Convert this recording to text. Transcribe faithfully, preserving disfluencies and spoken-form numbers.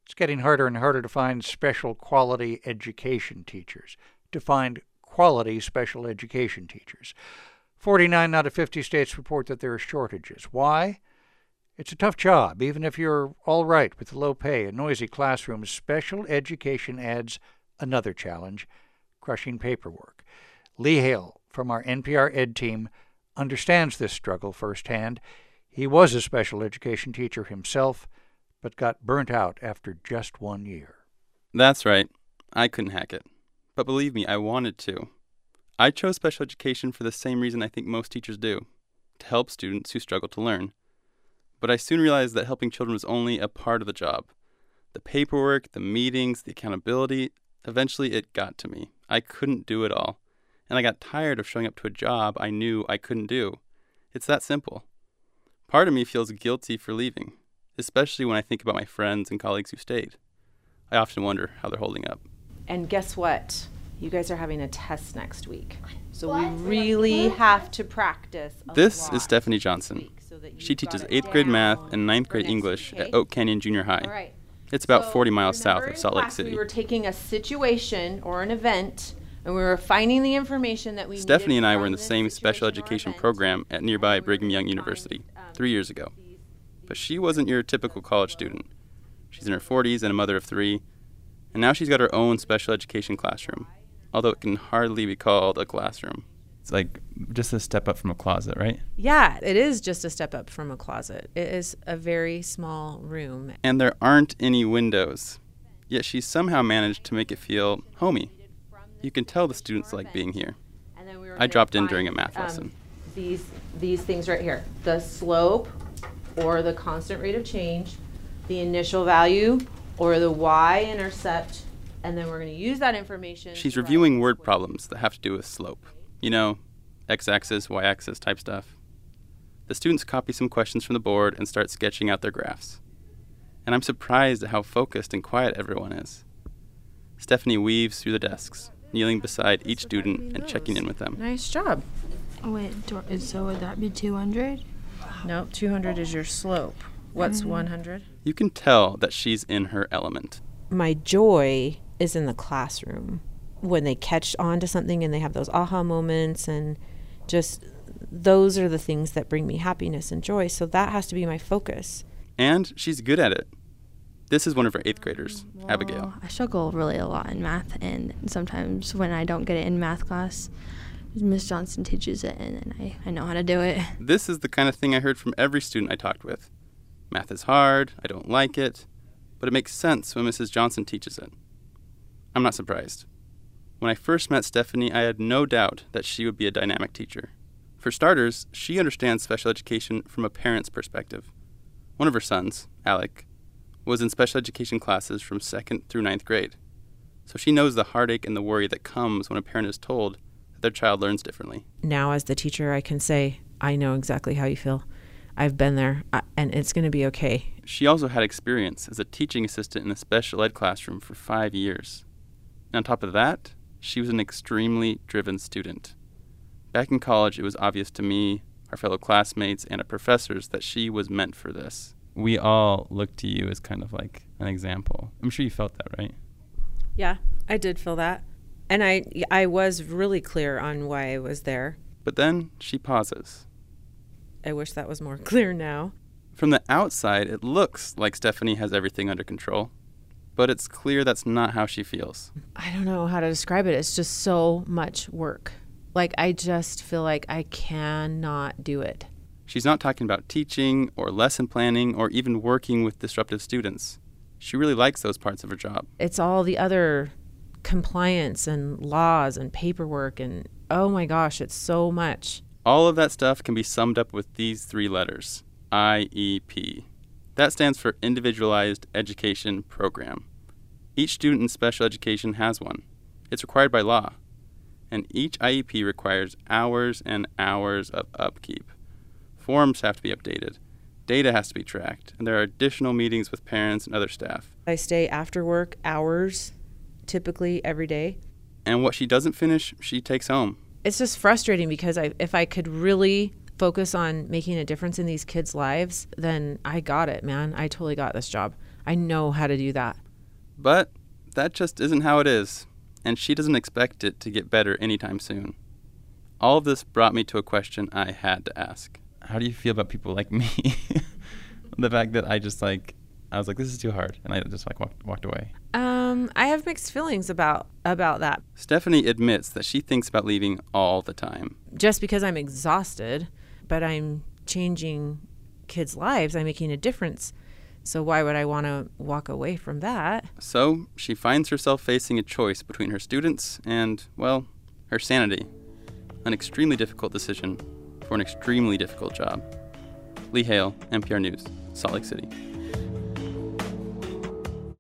It's getting harder and harder to find special quality education teachers, to find quality special education teachers. forty-nine out of fifty states report that there are shortages. Why? It's a tough job. Even if you're all right with the low pay and noisy classrooms, special education adds another challenge, crushing paperwork. Lee Hale from our N P R Ed team understands this struggle firsthand. He was a special education teacher himself, but got burnt out after just one year. That's right. I couldn't hack it. But believe me, I wanted to. I chose special education for the same reason I think most teachers do, to help students who struggle to learn. But I soon realized that helping children was only a part of the job. The paperwork, the meetings, the accountability, eventually it got to me. I couldn't do it all. And I got tired of showing up to a job I knew I couldn't do. It's that simple. Part of me feels guilty for leaving, especially when I think about my friends and colleagues who stayed. I often wonder how they're holding up. And guess what? You guys are having a test next week. So what? we really have to practice a This lot is Stephanie Johnson. so She teaches eighth grade math and ninth grade English week, okay? at Oak Canyon Junior High. All right. It's about So forty miles south remember of in Salt Lake class City. We were taking a situation or an event, and we were finding the information that we Stephanie needed and I from were in the this same special situation or education event, program at nearby and we were Brigham gonna Young find, University um, three years ago. these- But she wasn't your typical college student. She's in her forties and a mother of three, and now she's got her own special education classroom, although it can hardly be called a classroom. It's like just a step up from a closet, right? Yeah, it is just a step up from a closet. It is a very small room. And there aren't any windows, yet she somehow managed to make it feel homey. You can tell the students like being here. And then we were I gonna dropped in find, during a math um, lesson. These these things right here, the slope or the constant rate of change, the initial value or the y-intercept, and then we're going to use that information. She's to write reviewing word equations. problems that have to do with slope. You know, x-axis, y-axis type stuff. The students copy some questions from the board and start sketching out their graphs. And I'm surprised at how focused and quiet everyone is. Stephanie weaves through the desks, kneeling beside each student and checking in with them. Nice job. Oh, wait, do- is- so would that be two hundred? No, two hundred is your slope. What's Mm. one hundred? You can tell that she's in her element. My joy is in the classroom when they catch on to something and they have those aha moments, and just those are the things that bring me happiness and joy. So that has to be my focus. And she's good at it. This is one of her eighth graders, Abigail. Well, I struggle really a lot in math, and sometimes when I don't get it in math class, Miss Johnson teaches it, and then I, I know how to do it. This is the kind of thing I heard from every student I talked with. Math is hard, I don't like it, but it makes sense when Missus Johnson teaches it. I'm not surprised. When I first met Stephanie, I had no doubt that she would be a dynamic teacher. For starters, she understands special education from a parent's perspective. One of her sons, Alec, was in special education classes from second through ninth grade. So she knows the heartache and the worry that comes when a parent is told that their child learns differently. Now as the teacher, I can say, I know exactly how you feel. I've been there, I- and it's going to be okay. She also had experience as a teaching assistant in a special ed classroom for five years. And on top of that, she was an extremely driven student. Back in college, it was obvious to me, our fellow classmates, and our professors that she was meant for this. We all look to you as kind of like an example. I'm sure you felt that, right? Yeah, I did feel that. And I, I was really clear on why I was there. But then she pauses. I wish that was more clear now. From the outside, it looks like Stephanie has everything under control. But it's clear that's not how she feels. I don't know how to describe it. It's just so much work. Like, I just feel like I cannot do it. She's not talking about teaching or lesson planning or even working with disruptive students. She really likes those parts of her job. It's all the other compliance and laws and paperwork, and oh my gosh, it's so much. All of that stuff can be summed up with these three letters, I E P. That stands for Individualized Education Program. Each student in special education has one. It's required by law. And each I E P requires hours and hours of upkeep. Forms have to be updated. Data has to be tracked. And there are additional meetings with parents and other staff. I stay after work hours, typically every day. And what she doesn't finish, she takes home. It's just frustrating because I, if I could really focus on making a difference in these kids' lives, then I got it, man. I totally got this job. I know how to do that. But that just isn't how it is, and she doesn't expect it to get better anytime soon. All of this brought me to a question I had to ask. How do you feel about people like me? The fact that I just like, I was like, this is too hard, and I just like walked, walked away. Um, I have mixed feelings about about that. Stephanie admits that she thinks about leaving all the time. Just because I'm exhausted, but I'm changing kids' lives, I'm making a difference. So why would I want to walk away from that? So she finds herself facing a choice between her students and, well, her sanity. An extremely difficult decision for an extremely difficult job. Lee Hale, N P R News, Salt Lake City.